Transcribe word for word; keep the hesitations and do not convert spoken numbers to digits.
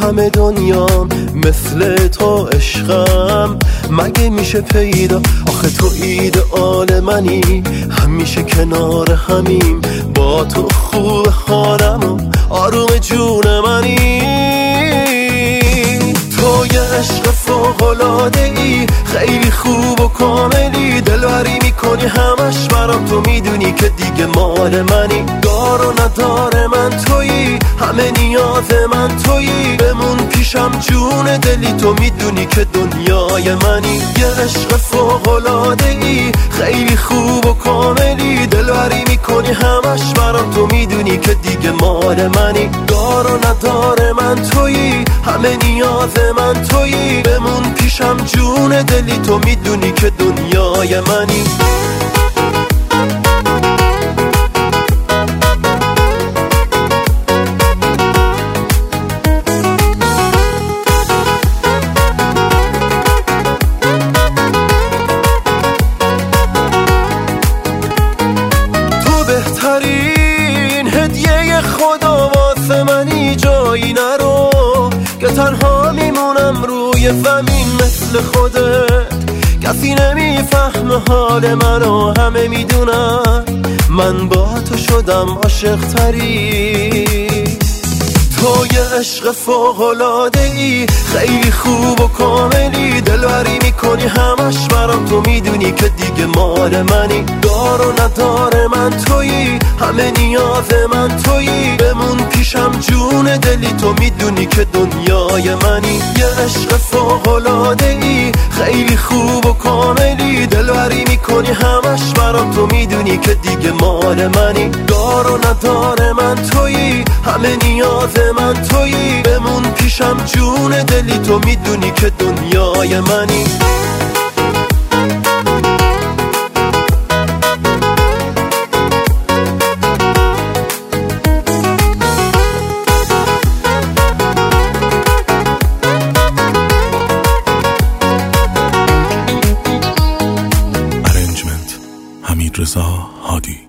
همه دنیام مثل تو عشقم مگه میشه پیدا؟ آخه تو ایدئال منی، همیشه کنار همیم، با تو خوب حالم و آروم جون منی. تو یه عشق فوق‌العاده ای، خیلی خوب و کاملی، دلبری میکنی همش برام، تو میدونی که دیگه مال منی. دار و ندار من تویی، همه نیاز من تویی، بمون پیشم جون دلی، تو میدونی که دنیای منی. یه عشق فوق‌العاده ای، خیلی خوب و کاملی، دلبری میکنی همش برام، تو میدونی که دیگه مال منی. دار و ندار من تویی، همه نیاز من تویی، بمون پیشم جون دلی، تو میدونی که دنیای منی. بهترین هدیه خدا واسه منی، جایی نرو که تنها میمونم روی زمین مثل خودت. کسی نمیفهمه حال منو، همه میدونن من با تو شدم عاشق تری. تو یه عشق فوق‌العاده ای، خیلی خوب و کاملی، دلبری میکنی همش برام، تو میدونی که دیگه مال منی. دار و ندار من تویی، همه نیاز من تویی، بمون پیشم جون دلی، تو میدونی که دنیای منی. یه عشق فوق‌العاده ای، خیلی خوب و کاملی، دلبری میکنی همش برام، تو میدونی که دیگه مال منی. دار و ندار من تویی، همه نیاز من تویی، بمون پیشم جون دلی، تو میدونی که دنیای منی. Arrangement حمید رضا هادی.